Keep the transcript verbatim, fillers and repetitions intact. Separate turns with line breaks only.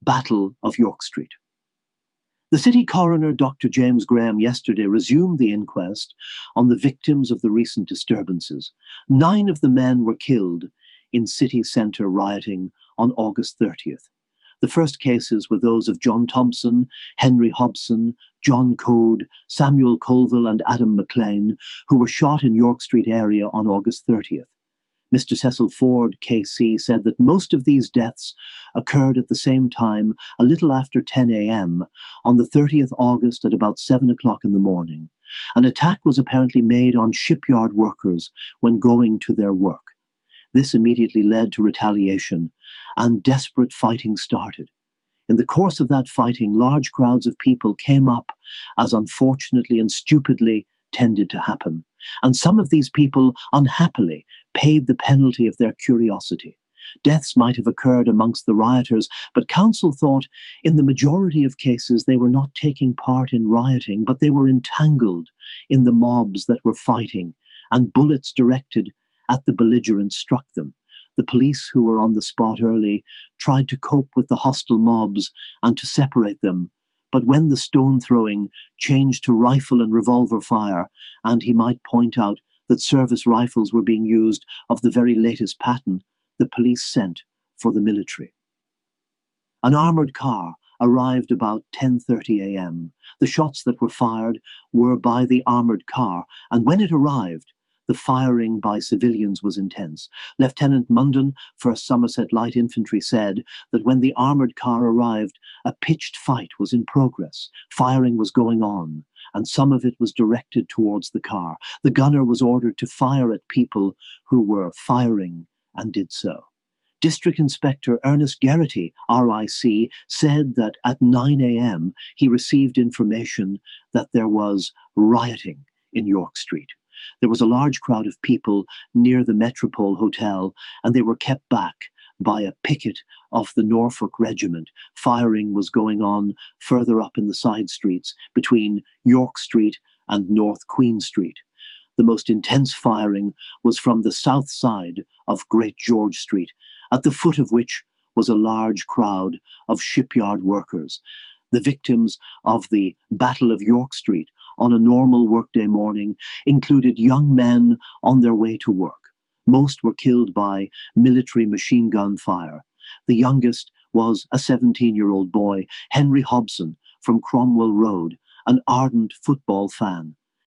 Battle of York Street. The city coroner, Doctor James Graham, yesterday resumed the inquest on the victims of the recent disturbances. Nine of the men were killed in city centre rioting on August thirtieth. The first cases were those of John Thompson, Henry Hobson, John Code, Samuel Colville and Adam McLean, who were shot in York Street area on August thirtieth. Mister Cecil Ford, K C, said that most of these deaths occurred at the same time, a little after ten a m, on the thirtieth of August at about seven o'clock in the morning. An attack was apparently made on shipyard workers when going to their work. This immediately led to retaliation, and desperate fighting started. In the course of that fighting, large crowds of people came up, as unfortunately and stupidly tended to happen. And some of these people, unhappily, paid the penalty of their curiosity. Deaths might have occurred amongst the rioters, but counsel thought in the majority of cases they were not taking part in rioting, but they were entangled in the mobs that were fighting, and bullets directed at the belligerents struck them. The police, who were on the spot early, tried to cope with the hostile mobs and to separate them. But when the stone throwing changed to rifle and revolver fire, and he might point out that service rifles were being used of the very latest pattern, the police sent for the military. An armoured car arrived about ten thirty a m. The shots that were fired were by the armoured car, and when it arrived, the firing by civilians was intense. Lieutenant Munden, first Somerset Light Infantry, said that when the armoured car arrived, a pitched fight was in progress. Firing was going on, and some of it was directed towards the car. The gunner was ordered to fire at people who were firing, and did so. District Inspector Ernest Geraghty, R I C, said that at nine a m he received information that there was rioting in York Street. There was a large crowd of people near the Metropole Hotel, and they were kept back by a picket of the Norfolk Regiment. Firing was going on further up in the side streets between York Street and North Queen Street. The most intense firing was from the south side of Great George Street, at the foot of which was a large crowd of shipyard workers. The victims of the Battle of York Street on a normal workday morning included young men on their way to work. Most were killed by military machine gun fire. The youngest was a seventeen-year-old boy, Henry Hobson, from Cromwell Road, an ardent football fan.